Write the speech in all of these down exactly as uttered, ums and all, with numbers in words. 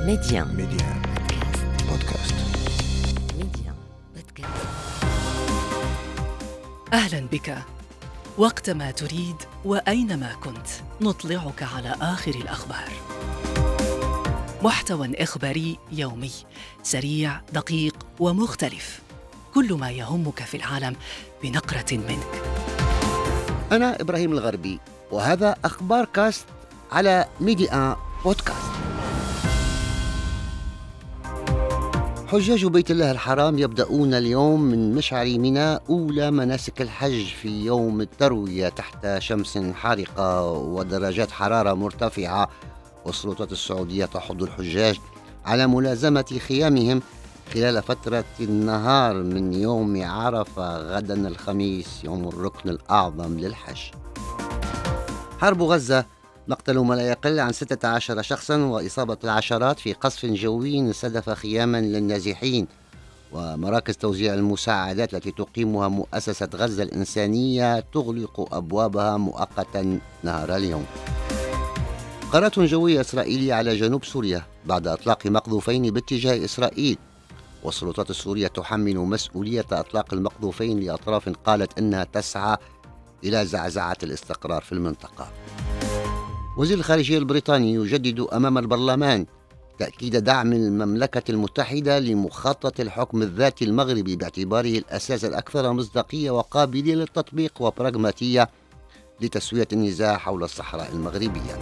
ميديان ميديان بودكاست. ميديان بودكاست. أهلا بك. وقتما تريد وأينما كنت نطلعك على آخر الأخبار. محتوى إخباري يومي سريع دقيق ومختلف، كل ما يهمك في العالم بنقرة منك. أنا إبراهيم الغربي، وهذا أخبار كاست على ميديان بودكاست. حجاج بيت الله الحرام يبدأون اليوم من مشعر منى أولى مناسك الحج في يوم التروية تحت شمس حارقة ودرجات حرارة مرتفعة، والسلطات السعودية تحض الحجاج على ملازمة خيامهم خلال فترة النهار من يوم عرفة غدا الخميس يوم الركن الأعظم للحج. حرب غزة، مقتل ما لا يقل عن ستة عشر شخصا وإصابة العشرات في قصف جوي استهدف خياما للنازحين ومراكز توزيع المساعدات التي تقيمها مؤسسة غزة الإنسانية تغلق أبوابها مؤقتا نهار اليوم. قارات جوية إسرائيلية على جنوب سوريا بعد إطلاق مقذوفين باتجاه إسرائيل، والسلطات السورية تحمل مسؤولية إطلاق المقذوفين لأطراف قالت أنها تسعى إلى زعزعة الاستقرار في المنطقة. وزير الخارجية البريطاني يجدد أمام البرلمان تأكيد دعم المملكة المتحدة لمخطط الحكم الذاتي المغربي باعتباره الأساس الأكثر مصداقية وقابلية للتطبيق وبراغماتية لتسوية النزاع حول الصحراء المغربية.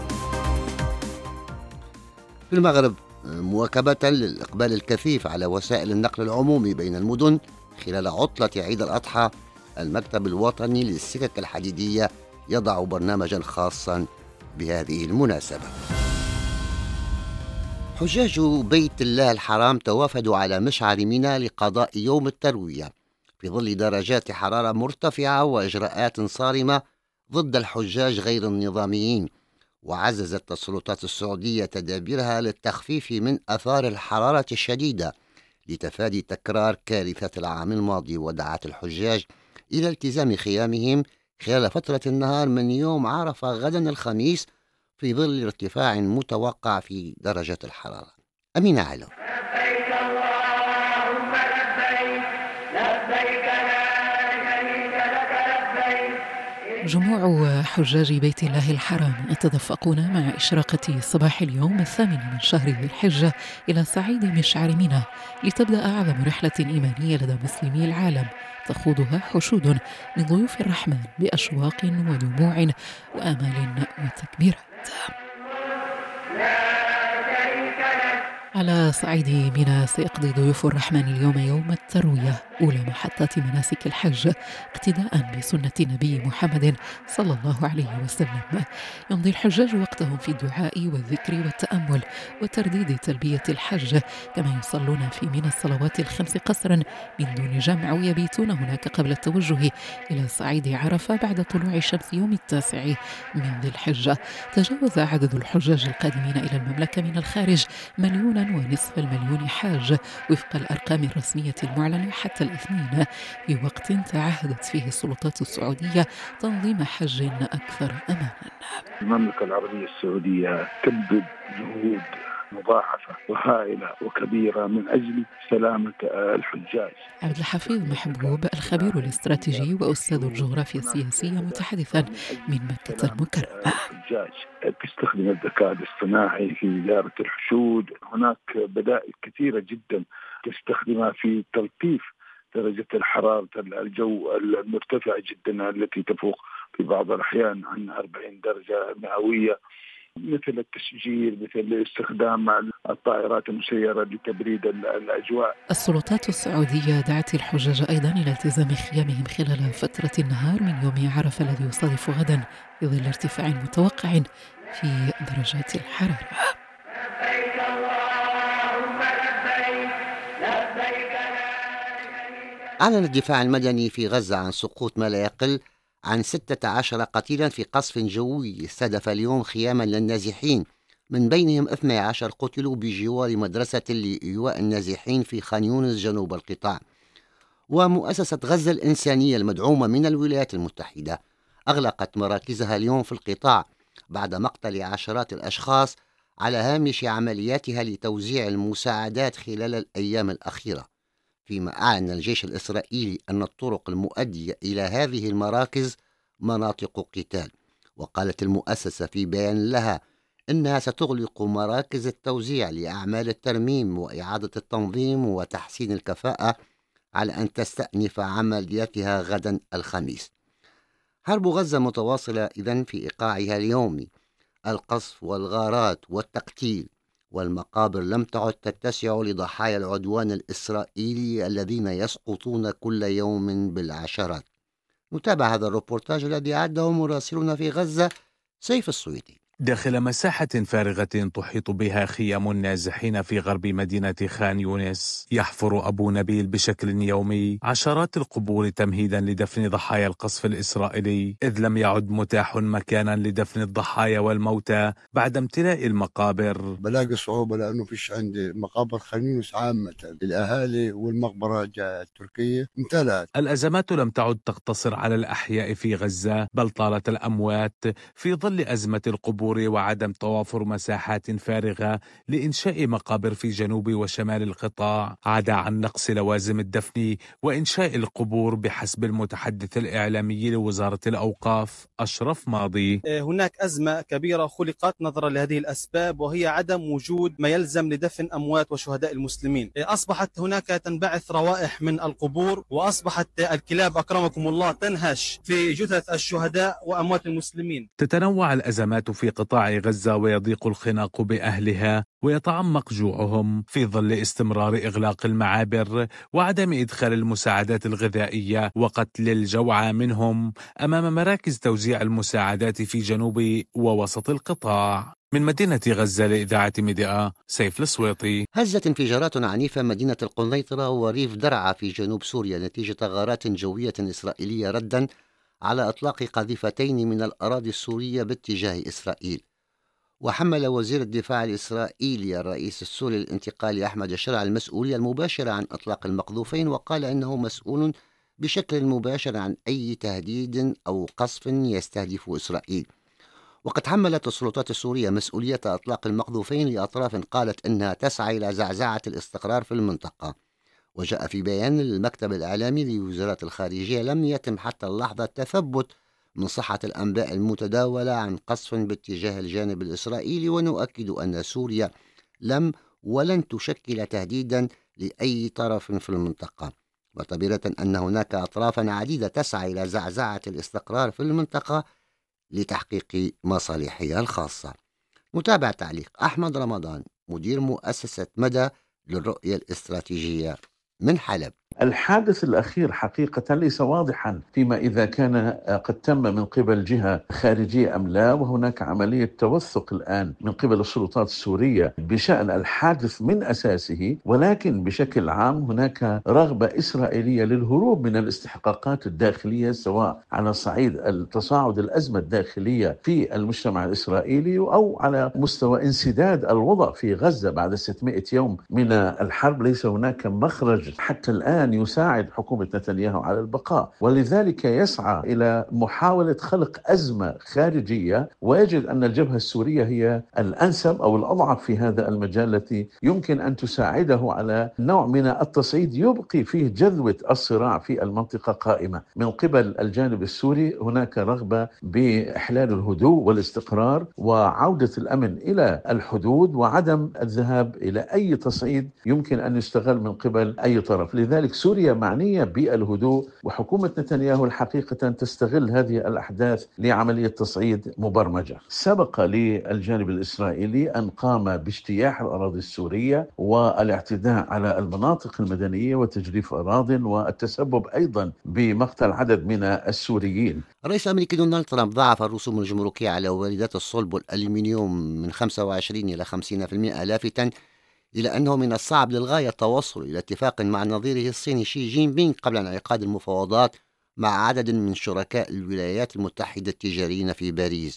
في المغرب، مواكبة للإقبال الكثيف على وسائل النقل العمومي بين المدن خلال عطلة عيد الأضحى، المكتب الوطني للسكك الحديدية يضع برنامجا خاصا بهذه المناسبة. حجاج بيت الله الحرام توافدوا على مشعر منى لقضاء يوم التروية في ظل درجات حرارة مرتفعة وإجراءات صارمة ضد الحجاج غير النظاميين، وعززت السلطات السعودية تدابيرها للتخفيف من أثار الحرارة الشديدة لتفادي تكرار كارثة العام الماضي، ودعت الحجاج إلى التزام خيامهم خلال فترة النهار من يوم عرفة غدا الخميس في ظل ارتفاع متوقع في درجة الحرارة. أمينة علو. لبيك اللهم لبيك لبيك لا شريك لك لبيك. جموع حجاج بيت الله الحرام يتدفقون مع إشراقة صباح اليوم الثامن من شهر ذي الحجة إلى صعيد مشعر منى لتبدأ أعظم رحلة إيمانية لدى مسلمي العالم تخوضها حشود من ضيوف الرحمن بأشواق ودموع وآمال وتكبيرات. على صعيد منى سيقضي ضيوف الرحمن اليوم يوم التروية أولى محطات مناسك الحج اقتداء بسنة النبي محمد صلى الله عليه وسلم. يمضي الحجاج وقتهم في الدعاء والذكر والتأمل وترديد تلبية الحج، كما يصلون في منى الصلوات الخمس قصرا من دون جمع، ويبيتون هناك قبل التوجه إلى صعيد عرفة بعد طلوع شمس يوم التاسع من ذي الحجة. تجاوز عدد الحجاج القادمين إلى المملكة من الخارج مليونا ونصف المليون حاج وفق الأرقام الرسمية المعلنة حتى الاثنين، في وقت تعهدت فيه السلطات السعودية تنظيم حج أكثر أمانا. المملكة العربية السعودية تبذل جهود مضاعفة وهائلة وكبيرة من أجل سلامة الحجاج. عبد الحفيظ محبوب الخبير الاستراتيجي وأستاذ الجغرافيا السياسية متحدثا من مكة المكرمة. الحجاج تستخدم الذكاء الاصطناعي في إدارة الحشود، هناك بدائل كثيرة جدا تستخدمها في تلطيف درجة الحرارة الجو المرتفعة جدا التي تفوق في بعض الأحيان عن أربعين درجة مئوية، مثل التشجير، مثل استخدام الطائرات المسيرة لتبريد الأجواء. السلطات السعودية دعت الحجاج أيضا إلى التزام خيامهم خلال فترة النهار من يوم عرفة الذي يصادف غدا في ظل ارتفاع متوقع في درجات الحرارة. لبيك اللهم لبيك لبيك لا شريك. أعلن الدفاع المدني في غزة عن سقوط ما لا يقل عن ستة عشر قتيلا في قصف جوي استهدف اليوم خياما للنازحين، من بينهم اثني عشر قتلوا بجوار مدرسة لإيواء النازحين في خان يونس جنوب القطاع. ومؤسسة غزة الإنسانية المدعومة من الولايات المتحدة أغلقت مراكزها اليوم في القطاع بعد مقتل عشرات الأشخاص على هامش عملياتها لتوزيع المساعدات خلال الأيام الأخيرة، فيما أعلن الجيش الإسرائيلي أن الطرق المؤدية إلى هذه المراكز مناطق قتال. وقالت المؤسسة في بيان لها إنها ستغلق مراكز التوزيع لأعمال الترميم وإعادة التنظيم وتحسين الكفاءة على أن تستأنف عملياتها غدا الخميس. حرب غزة متواصلة إذن في إيقاعها اليومي، القصف والغارات والتقتيل، والمقابر لم تعد تتسع لضحايا العدوان الإسرائيلي الذين يسقطون كل يوم بالعشرات. نتابع هذا الروبورتاج الذي أعده مراسلنا في غزة سيف السويدي. داخل مساحة فارغة تحيط بها خيام النازحين في غرب مدينة خان يونس، يحفر أبو نبيل بشكل يومي عشرات القبور تمهيدا لدفن ضحايا القصف الإسرائيلي، إذ لم يعد متاح مكانا لدفن الضحايا والموتى بعد امتلاء المقابر. بلاقي صعوبة لأنه فيش عندي مقابر خان يونس عامة للأهالي، والمقبرة التركية امتلأت. الأزمات لم تعد تقتصر على الأحياء في غزة، بل طالت الأموات في ظل أزمة القبور وعدم توافر مساحات فارغة لإنشاء مقابر في جنوب وشمال القطاع، عدا عن نقص لوازم الدفن وإنشاء القبور بحسب المتحدث الإعلامي لوزارة الأوقاف أشرف ماضي. هناك أزمة كبيرة خلقت نظرا لهذه الأسباب، وهي عدم وجود ما يلزم لدفن أموات وشهداء المسلمين. أصبحت هناك تنبعث روائح من القبور، وأصبحت الكلاب أكرمكم الله تنهش في جثث الشهداء وأموات المسلمين. تتنوع الأزمات في قطاع غزة ويضيق الخناق بأهلها ويتعمق جوعهم في ظل استمرار إغلاق المعابر وعدم إدخال المساعدات الغذائية وقتل الجوعى منهم أمام مراكز توزيع المساعدات في جنوب ووسط القطاع. من مدينة غزة لإذاعة ميديا سيف السويطي. هزت انفجارات عنيفة مدينة القنيطرة وريف درعا في جنوب سوريا نتيجة غارات جوية إسرائيلية ردا على إطلاق قذيفتين من الأراضي السورية باتجاه إسرائيل. وحمل وزير الدفاع الإسرائيلي الرئيس السوري الانتقالي أحمد شرع المسؤولية المباشرة عن إطلاق المقذوفين، وقال إنه مسؤول بشكل مباشر عن أي تهديد أو قصف يستهدف إسرائيل. وقد حملت السلطات السورية مسؤولية إطلاق المقذوفين لأطراف قالت إنها تسعى إلى زعزعة الاستقرار في المنطقة. وجاء في بيان المكتب الإعلامي لوزارة الخارجية لم يتم حتى اللحظة تثبت من صحة الأنباء المتداولة عن قصف باتجاه الجانب الإسرائيلي، ونؤكد أن سوريا لم ولن تشكل تهديدا لأي طرف في المنطقة، معتبرة أن هناك أطرافا عديدة تسعى إلى زعزعة الاستقرار في المنطقة لتحقيق مصالحها الخاصة. متابع تعليق أحمد رمضان مدير مؤسسة مدى للرؤية الاستراتيجية من حلب. الحادث الأخير حقيقة ليس واضحا فيما إذا كان قد تم من قبل جهة خارجية أم لا، وهناك عملية توثق الآن من قبل السلطات السورية بشأن الحادث من أساسه، ولكن بشكل عام هناك رغبة إسرائيلية للهروب من الاستحقاقات الداخلية، سواء على صعيد التصاعد الأزمة الداخلية في المجتمع الإسرائيلي أو على مستوى انسداد الوضع في غزة بعد ستمائة يوم من الحرب. ليس هناك مخرج حتى الآن يساعد حكومة نتنياهو على البقاء، ولذلك يسعى إلى محاولة خلق أزمة خارجية، ويجد أن الجبهة السورية هي الأنسب أو الأضعف في هذا المجال التي يمكن أن تساعده على نوع من التصعيد يبقي فيه جذوة الصراع في المنطقة قائمة. من قبل الجانب السوري هناك رغبة بإحلال الهدوء والاستقرار وعودة الأمن إلى الحدود وعدم الذهاب إلى أي تصعيد يمكن أن يستغل من قبل أي طرف. لذلك سوريا معنية بالهدوء، وحكومة نتنياهو الحقيقة تستغل هذه الأحداث لعملية تصعيد مبرمجة. سبق للجانب الإسرائيلي أن قام باجتياح الأراضي السورية والاعتداء على المناطق المدنية وتجريف أراضٍ والتسبب أيضا بمقتل عدد من السوريين. الرئيس الأمريكي دونالد ترامب ضاعف الرسوم الجمركية على واردات الصلب والألمنيوم من خمسة وعشرين إلى خمسين بالمئة، لافتاً إلى أنه من الصعب للغاية التوصل إلى اتفاق مع نظيره الصيني شي جين بينغ قبل انعقاد المفاوضات مع عدد من شركاء الولايات المتحدة التجاريين في باريس.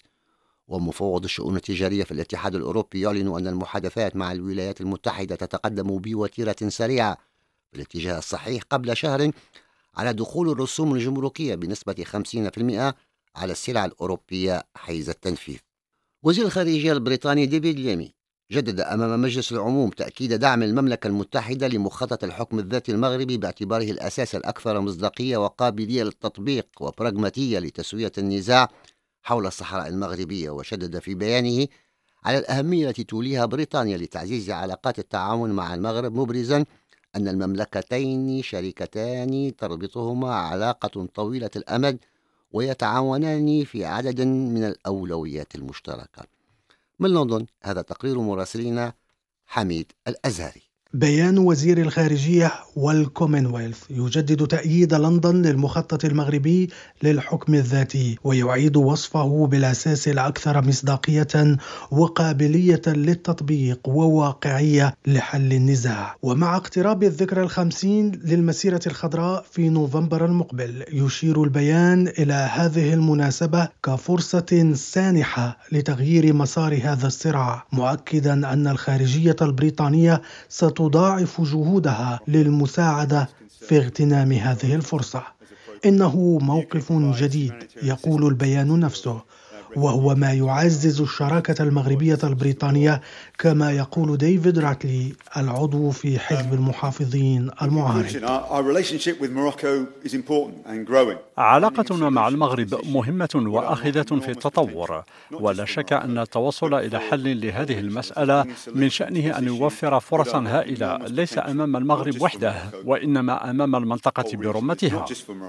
ومفوض الشؤون التجارية في الاتحاد الأوروبي يعلن أن المحادثات مع الولايات المتحدة تتقدم بوتيرة سريعة في الاتجاه الصحيح قبل شهر على دخول الرسوم الجمركية بنسبة خمسين بالمئة على السلع الأوروبية حيز التنفيذ. وزير الخارجية البريطاني ديفيد ليمي جدد أمام مجلس العموم تأكيد دعم المملكة المتحدة لمخطط الحكم الذاتي المغربي باعتباره الأساس الأكثر مصداقية وقابلية للتطبيق وبراغماتية لتسوية النزاع حول الصحراء المغربية. وشدد في بيانه على الأهمية التي توليها بريطانيا لتعزيز علاقات التعاون مع المغرب، مبرزا أن المملكتين شريكتان تربطهما علاقة طويلة الأمد ويتعاونان في عدد من الأولويات المشتركة. من لندن هذا تقرير مراسلنا حميد الأزهري. بيان وزير الخارجية والكومنولث يجدد تأييد لندن للمخطط المغربي للحكم الذاتي، ويعيد وصفه بالأساس الأكثر مصداقية وقابلية للتطبيق وواقعية لحل النزاع. ومع اقتراب الذكرى الخمسين للمسيرة الخضراء في نوفمبر المقبل، يشير البيان إلى هذه المناسبة كفرصة سانحة لتغيير مسار هذا الصراع، مؤكدا أن الخارجية البريطانية ست تضاعف جهودها للمساعدة في اغتنام هذه الفرصة. إنه موقف جديد يقول البيان نفسه، وهو ما يعزز الشراكة المغربية البريطانية، كما يقول ديفيد راتلي العضو في حزب المحافظين المعارض. علاقتنا مع المغرب مهمة وآخذة في التطور، ولا شك أن التوصل إلى حل لهذه المسألة من شأنه أن يوفر فرصا هائلة ليس أمام المغرب وحده، وإنما أمام المنطقة برمتها.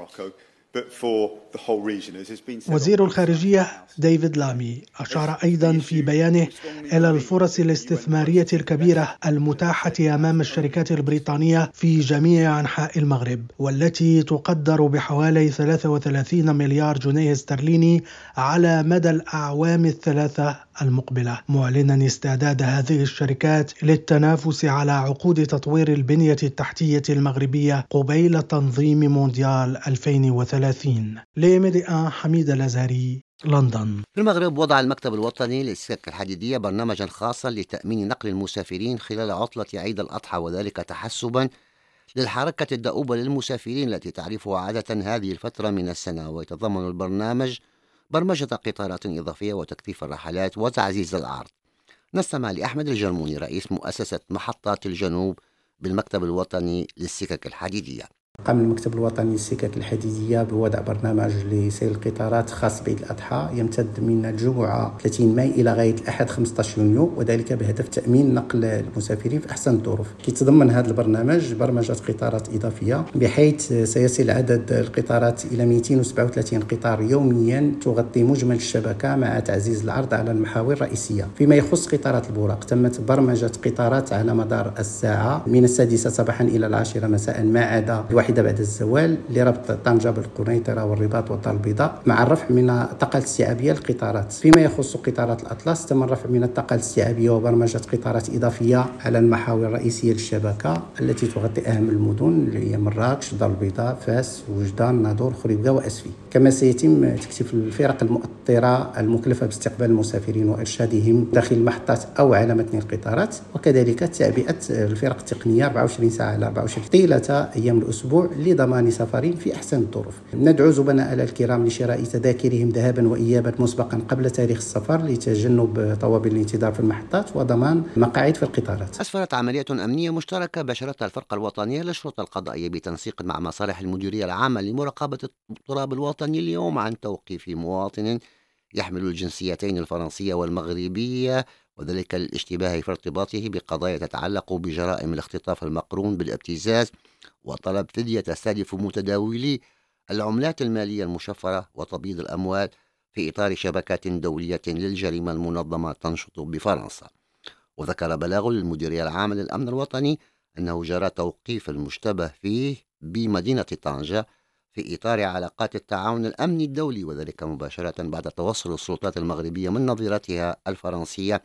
وزير الخارجية ديفيد لامي أشار أيضا في بيانه إلى الفرص الاستثمارية الكبيرة المتاحة أمام الشركات البريطانية في جميع أنحاء المغرب، والتي تقدر بحوالي ثلاثة وثلاثين مليار جنيه استرليني على مدى الأعوام الثلاثة المقبلة، معلنا استعداد هذه الشركات للتنافس على عقود تطوير البنية التحتية المغربية قبيل تنظيم مونديال ألفين وثلاثين. لميديا حميد الأزهري، لندن. في المغرب وضع المكتب الوطني للسكك الحديدية برنامجا خاصا لتأمين نقل المسافرين خلال عطلة عيد الأضحى، وذلك تحسبا للحركة الدؤوبة للمسافرين التي تعرفها عادة هذه الفترة من السنة. ويتضمن البرنامج برمجة قطارات إضافية وتكثيف الرحلات وتعزيز العرض. نستمع لأحمد الجرموني رئيس مؤسسة محطات الجنوب بالمكتب الوطني للسكك الحديدية. قام المكتب الوطني للسكك الحديدية بوضع برنامج لسير القطارات خاص بعيد الأضحى يمتد من الجمعة ثلاثين ماي إلى غاية الأحد خمسة عشر يونيو، وذلك بهدف تأمين نقل المسافرين في أحسن الظروف. كيتضمن هذا البرنامج برمجة قطارات إضافية بحيث سيصل عدد القطارات إلى مئتين وسبعة وثلاثين قطار يوميا تغطي مجمل الشبكة مع تعزيز العرض على المحاور الرئيسية. فيما يخص قطارات البراق، تمت برمجة قطارات على مدار الساعة من السادسة صباحا إلى العاشرة مساء ما عدا واحدة بعد الزوال لربط طنجة بالقنيطرة والرباط والدار البيضاء، مع الرفع من الطاقة الاستيعابية للقطارات. فيما يخص قطارات الأطلس، تم الرفع من الطاقة الاستيعابية وبرمجة قطارات إضافية على المحاور الرئيسية للشبكة التي تغطي أهم المدن اللي هي مراكش، الدار البيضاء، فاس، وجدان، ناظور، خريبكا وأسفي. كما سيتم تكثيف الفرق المؤطرة المكلفة باستقبال المسافرين وإرشادهم داخل المحطات أو على متن القطارات، وكذلك تعبئة الفرق التقنية أربعة وعشرين ساعة على أربعة وعشرين طيلة أيام الأسبوع لضمان سفرهم في أحسن الظروف. ندعو زبناء الكرام لشراء تذاكرهم ذهابا وإيابا مسبقا قبل تاريخ السفر لتجنب طوابير الانتظار في المحطات وضمان مقاعد في القطارات. أسفرت عملية أمنية مشتركة باشرتها الفرقة الوطنية للشرطة القضائية بتنسيق مع مصالح المديرية العامة لمراقبة التراب الوطني اليوم عن توقيف مواطن يحمل الجنسيتين الفرنسية والمغربية، وذلك للاشتباه في ارتباطه بقضايا تتعلق بجرائم الاختطاف المقرون بالابتزاز وطلب فدية تستهدف متداولي العملات المالية المشفرة وتبييض الأموال في إطار شبكات دولية للجريمة المنظمة تنشط بفرنسا. وذكر بلاغ للمديرية العامة للأمن الوطني أنه جرى توقيف المشتبه فيه بمدينة طنجة في إطار علاقات التعاون الأمني الدولي، وذلك مباشرة بعد توصل السلطات المغربية من نظيرتها الفرنسية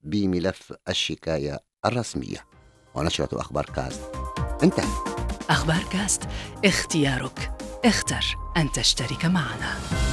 بملف الشكاية الرسمية. ونشرة أخبار كاست انتهت. أخبار كاست، اختيارك، اختر أن تشترك معنا.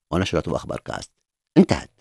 ونشرة أخبار كاست انتهت.